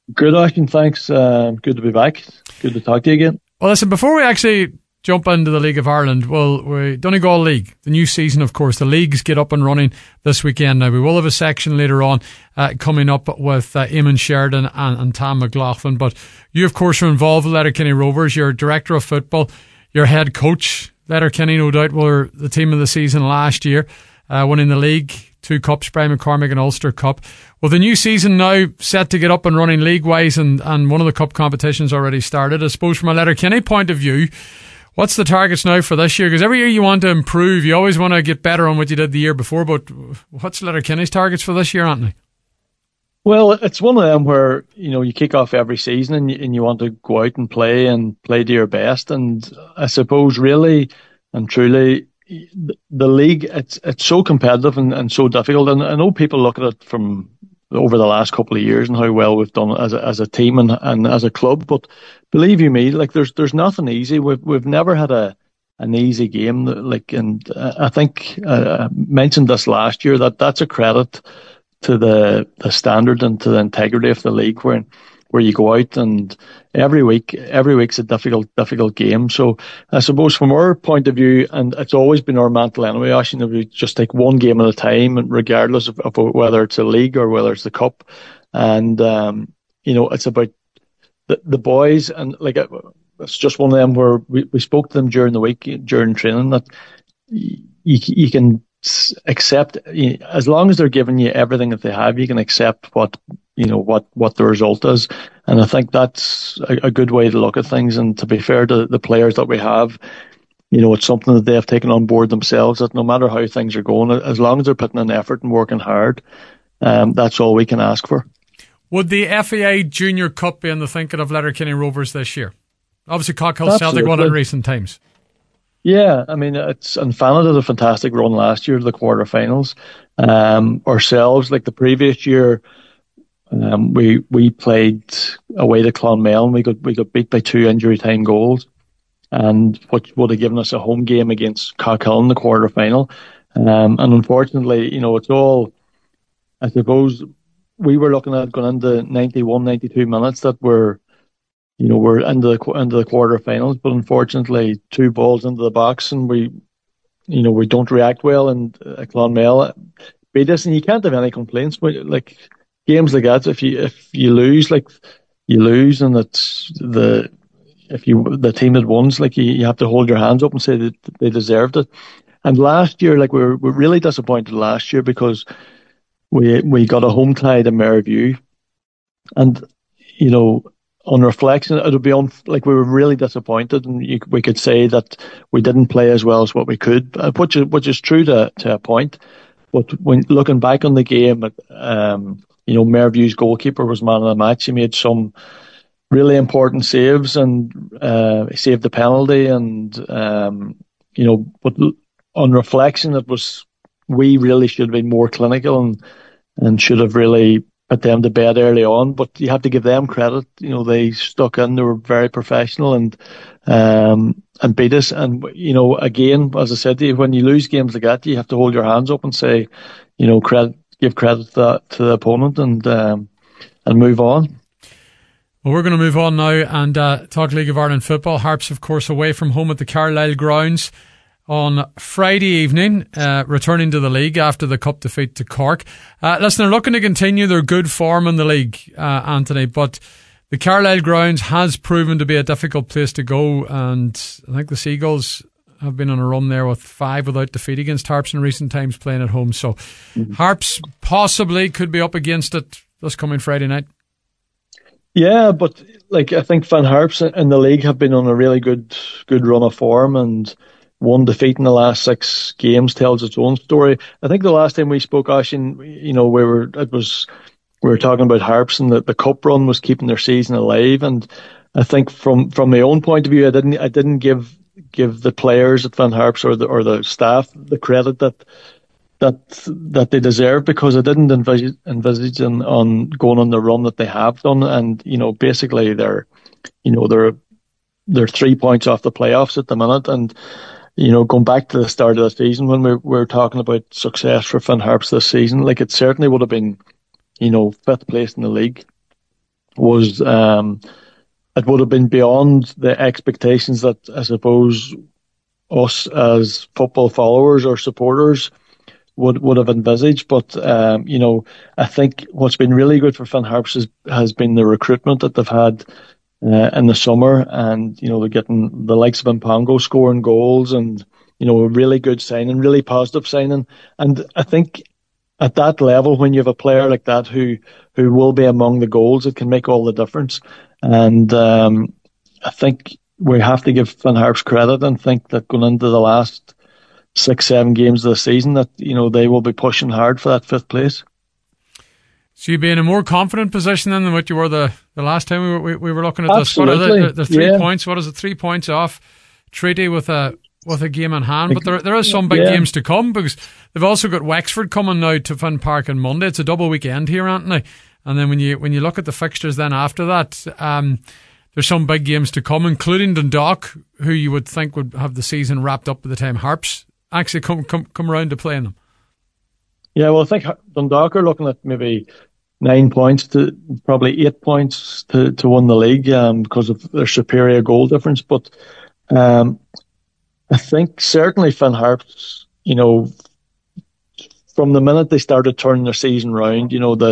Good, Ashton. Thanks. Good to be back. Good to talk to you again. Well, listen, before we actually jump into the League of Ireland, well, we Donegal League, the new season, of course, the leagues get up and running this weekend. Now, we will have a section later on coming up with Eamon Sheridan and Tam McLaughlin, but you, of course, are involved with Letterkenny Rovers. You're director of football, you're head coach. Letterkenny, no doubt, were the team of the season last year, winning the league, 2 cups, Brian McCormick and Ulster Cup. Well, the new season now set to get up and running league-wise, and one of the cup competitions already started. I suppose from a Letterkenny point of view, what's the targets now for this year? Because every year you want to improve, you always want to get better on what you did the year before, but what's Letterkenny's targets for this year, Anthony? Well, it's one of them where, you kick off every season and you want to go out and play to your best. And I suppose really and truly, the league, it's so competitive and so difficult. And I know people look at it from over the last couple of years and how well we've done as a team and as a club. But believe you me, like there's nothing easy. We've never had an easy game. And I think I mentioned this last year that's a credit to the standard and to the integrity of the league where you go out and every week's a difficult game. So I suppose from our point of view, and it's always been our mantle anyway, Ashton, we just take one game at a time, and regardless of whether it's a league or whether it's the cup. And it's about the boys, and like it's just one of them where we spoke to them during the week during training that you can accept, as long as they're giving you everything that they have, you can accept what the result is. And I think that's a good way to look at things. And to be fair to the players that we have, it's something that they have taken on board themselves, that no matter how things are going, as long as they're putting in effort and working hard, that's all we can ask for. Would the FAI Junior Cup be in the thinking of Letterkenny Rovers this year? Obviously, Cockhill Celtic won it in recent times. Yeah, I mean, and Fana did a fantastic run last year to the quarterfinals. Ourselves, like the previous year, we played away to Clonmel and we got beat by 2 injury time goals, and which would have given us a home game against Cockhill in the quarterfinal. And unfortunately, it's all, I suppose, we were looking at going into 91, 92 minutes that we're into the quarterfinals, but unfortunately, 2 balls into the box, and we don't react well, and Clonmel beat us, and you can't have any complaints. But like games like that, if you lose, like you lose, and it's the team that wins, like you have to hold your hands up and say that they deserved it. And last year, like we're really disappointed last year because we got a home tie to Maryview, and on reflection, it would be like we were really disappointed, and we could say that we didn't play as well as what we could, which is true to a point. But when looking back on the game, Mareview's goalkeeper was man of the match. He made some really important saves and he saved the penalty, and but on reflection, we really should have been more clinical and should have really put them to bed early on. But you have to give them credit. They stuck in. They were very professional and beat us. And again, as I said to you, when you lose games like that, you have to hold your hands up and say, give credit to the opponent and move on. Well, we're going to move on now and talk League of Ireland football. Harps, of course, away from home at the Carlisle grounds on Friday evening, returning to the league after the cup defeat to Cork. Listen, they're looking to continue their good form in the league, Anthony, but the Carlisle grounds has proven to be a difficult place to go, and I think the Seagulls have been on a run there with 5 without defeat against Harps in recent times playing at home. So Harps possibly could be up against it this coming Friday night. Yeah, but I think Van Harps in the league have been on a really good run of form, and one defeat in the last 6 games tells its own story. I think the last time we spoke, Ashin, we were talking about Harps, and the cup run was keeping their season alive. And I think from my own point of view, I didn't give the players at Van Harps or the staff the credit that they deserve, because I didn't envisage on going on the run that they have done. And basically they're 3 points off the playoffs at the minute, and going back to the start of the season when we were talking about success for Finn Harps this season, it certainly would have been, 5th place in the league. was it would have been beyond the expectations that I suppose us as football followers or supporters would have envisaged. But I think what's been really good for Finn Harps has been the recruitment that they've had in the summer, and they're getting the likes of Mpango scoring goals, and a really good signing, really positive signing. And I think at that level, when you have a player like that who will be among the goals, it can make all the difference. And I think we have to give Finn Harps credit and think that going into the last 6-7 games of the season that they will be pushing hard for that 5th place. So you'd be in a more confident position than what you were the last time we were looking at Absolutely. this. What are the 3 points? What is it? 3 points off Treaty with a game in hand, but there is some big games to come, because they've also got Wexford coming now to Finn Park on Monday. It's a double weekend here, Anthony. And then when you look at the fixtures then after that, there's some big games to come, including Dundalk, who you would think would have the season wrapped up by the time Harps actually come around to playing them. Yeah, well, I think Dundalk are looking at maybe 9 points to probably 8 points to win the league because of their superior goal difference. But I think certainly Finn Harps, from the minute they started turning their season round,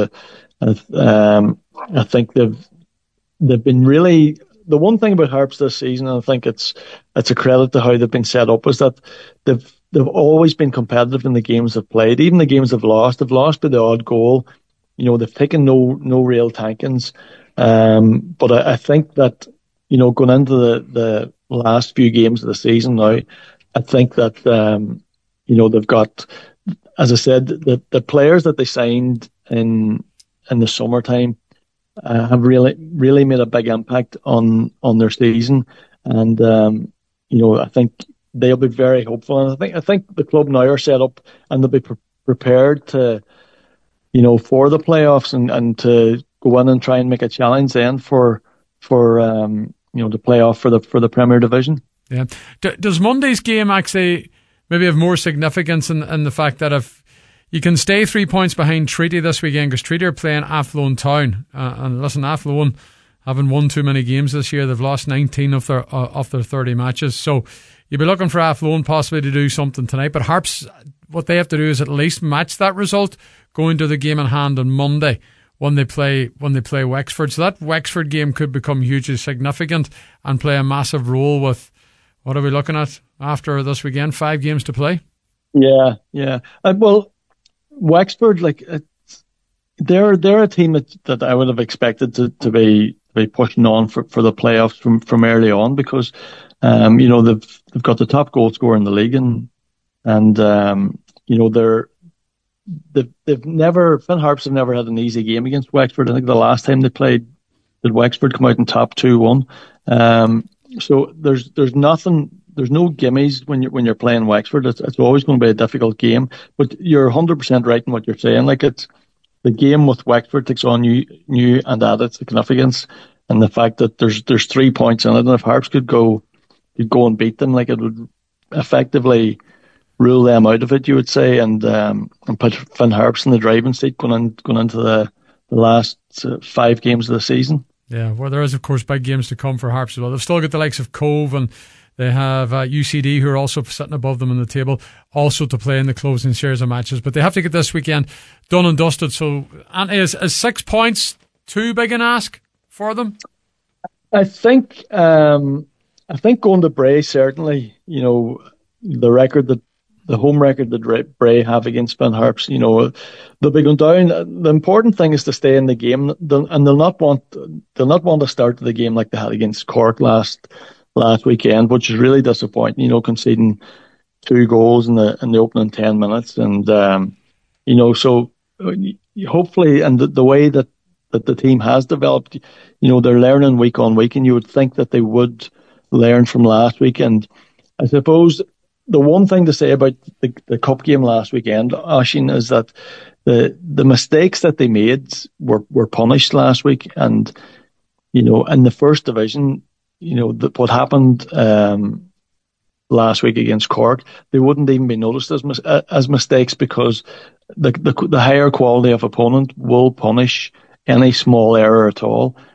I think they've been really. The one thing about Harps this season, and I think it's a credit to how they've been set up, is that they've always been competitive in the games they've played. Even the games they've lost by the odd goal. They've taken no real tankings. But I think that going into the last few games of the season now, I think that they've got, as I said, the players that they signed in the summertime have really made a big impact on their season, and I think they'll be very hopeful. And I think the club now are set up, and they'll be prepared to for the playoffs and to go in and try and make a challenge then for the playoff for the Premier Division. Yeah. Does Monday's game actually maybe have more significance in the fact that if you can stay 3 points behind Treaty this weekend, because Treaty are playing Athlone Town, and listen, Athlone haven't won too many games this year. They've lost 19 of their 30 matches, so you'll be looking for Athlone possibly to do something tonight. But Harps, what they have to do is at least match that result going to the game in hand on Monday when they play Wexford. So that Wexford game could become hugely significant and play a massive role with, what are we looking at after this weekend? 5 games to play? Yeah. Well, Wexford, they're a team that I would have expected to be pushing on for the playoffs from early on, because they've got the top goal scorer in the league, and Finn Harps have never had an easy game against Wexford. I think the last time they played, did Wexford come out in top 2-1? So there's no gimmies when you're playing Wexford. It's always going to be a difficult game. But you're 100% right in what you're saying. It's the game with Wexford takes on new and added significance, and the fact that there's 3 points in it, and if Harps could go and beat them, it would effectively rule them out of it, you would say, and put Finn Harps in the driving seat going into the last 5 games of the season. Yeah, well, there is, of course, big games to come for Harps as well. They've still got the likes of Cove, and they have UCD, who are also sitting above them in the table, also to play in the closing series of matches. But they have to get this weekend done and dusted. So, Anthony, is 6 points too big an ask for them? I think going to Bray, certainly, the home record that Bray have against Finn Harps, they'll be going down. The important thing is to stay in the game, and they'll not want to start the game like they had against Cork last weekend, which is really disappointing. Conceding 2 goals in the opening 10 minutes, and so hopefully, and the way that the team has developed, they're learning week on week, and you would think that they would learn from last week. And I suppose the one thing to say about the cup game last weekend, Oisín, is that the mistakes that they made were punished last week, and in the first division, what happened last week against Cork, they wouldn't even be noticed as mistakes, because the higher quality of opponent will punish any small error at all.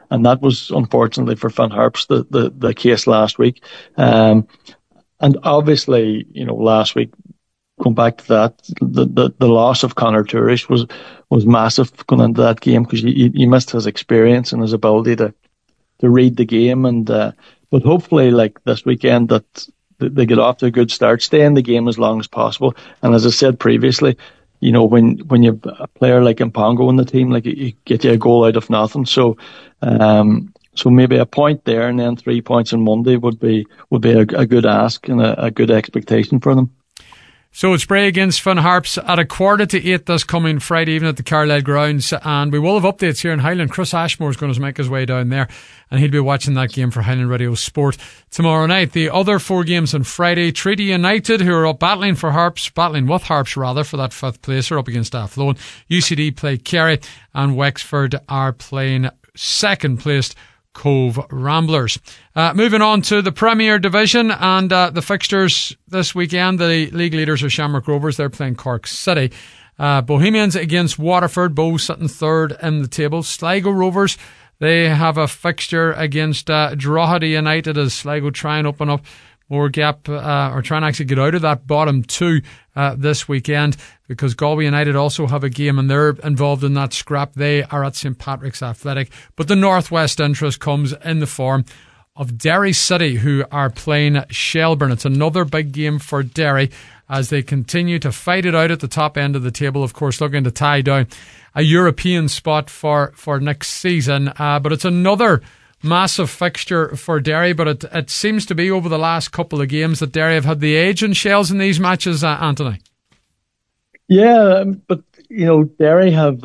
and that was unfortunately for Finn Harps the case last week. And obviously, last week, going back to that, the loss of Conor Tourish was massive going into that game, because you missed his experience and his ability to read the game. And but hopefully, like this weekend, that they get off to a good start, stay in the game as long as possible. And as I said previously, when you have a player like Mpongo in the team, like you get you a goal out of nothing. So maybe a point there, and then 3 points on Monday would be a good ask and a good expectation for them. So it's Bray against Finn Harps at 7:45 this coming Friday evening at the Carlisle grounds, and we will have updates here in Highland. Chris Ashmore is going to make his way down there, and he'll be watching that game for Highland Radio Sport tomorrow night. The other 4 games on Friday: Treaty United, who are up battling with Harps for that 5th place, are up against Athlone. UCD play Kerry, and Wexford are playing 2nd placed Cove Ramblers. Moving on to the Premier Division and the fixtures this weekend. The league leaders are Shamrock Rovers. They're playing Cork City. Bohemians against Waterford, both sitting 3rd in the table. Sligo Rovers, they have a fixture against Drogheda United, as Sligo try and open up more gap, or try and actually get out of that bottom 2 this weekend, because Galway United also have a game and they're involved in that scrap. They are at St Patrick's Athletic. But the Northwest interest comes in the form of Derry City, who are playing Shelburne. It's another big game for Derry as they continue to fight it out at the top end of the table, of course, looking to tie down a European spot for next season. But it's another massive fixture for Derry, but it seems to be over the last couple of games that Derry have had the edge in Shells in these matches, Anthony. Yeah, but Derry have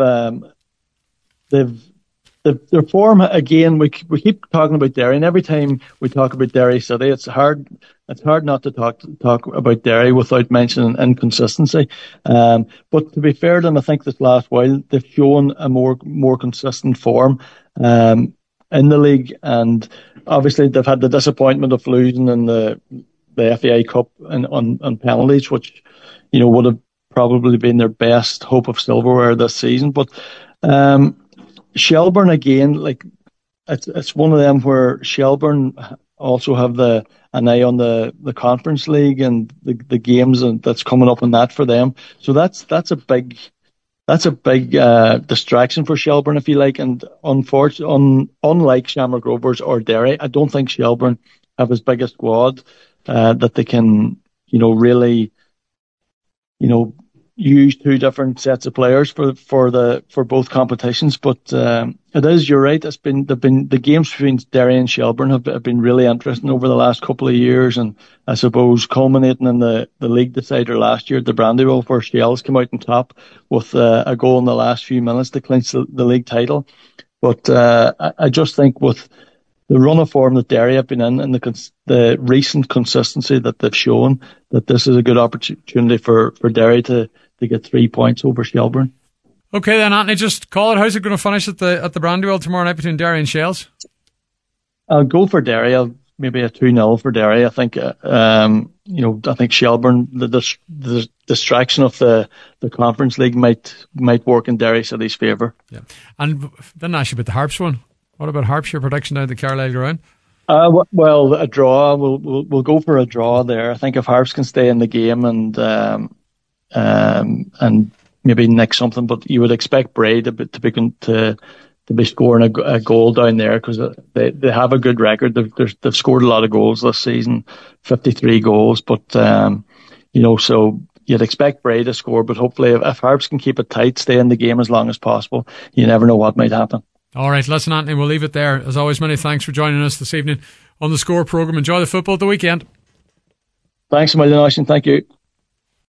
their form again. We keep talking about Derry, and every time we talk about Derry City, it's hard not to talk about Derry without mentioning inconsistency. But to be fair to them, I think this last while they've shown a more consistent form in the league, and obviously they've had the disappointment of losing in the FAI Cup on penalties, which would have probably been their best hope of silverware this season. But Shelburne again, like it's one of them where Shelburne also have an eye on the Conference League and the games that's coming up in that for them. So that's a big distraction for Shelburne, if you like. And unlike Shamrock Rovers or Derry, I don't think Shelburne have as big a squad that they can, really, use 2 different sets of players for both competitions. But it is, you're right. The games between Derry and Shelburne have been really interesting over the last couple of years, and I suppose culminating in the league decider last year at the Brandywell, where Shells came out on top with a goal in the last few minutes to clinch the league title. But I just think with the run of form that Derry have been in and the recent consistency that they've shown, that this is a good opportunity for Derry to get 3 points over Shelburne. Okay then, Anthony, just call it. How's it going to finish at the Brandywell tomorrow night between Derry and Shells? I'll go for Derry. Maybe a 2-0 for Derry. I think I think Shelburne, the distraction of the Conference League might work in Derry City's favour. Yeah. And then ask you about the Harps one. What about Harps? Your prediction down at the Carlisle ground? Well, a draw. We'll go for a draw there. I think if Harps can stay in the game and maybe nick something, but you would expect Bray to be scoring a goal down there, because they have a good record. They've scored a lot of goals this season, 53 goals. But so you'd expect Bray to score, but hopefully if Harps can keep it tight, stay in the game as long as possible, you never know what might happen. All right, listen, Anthony, we'll leave it there. As always, many thanks for joining us this evening on the Score programme. Enjoy the football at the weekend. Thanks a million, Austin. Thank you.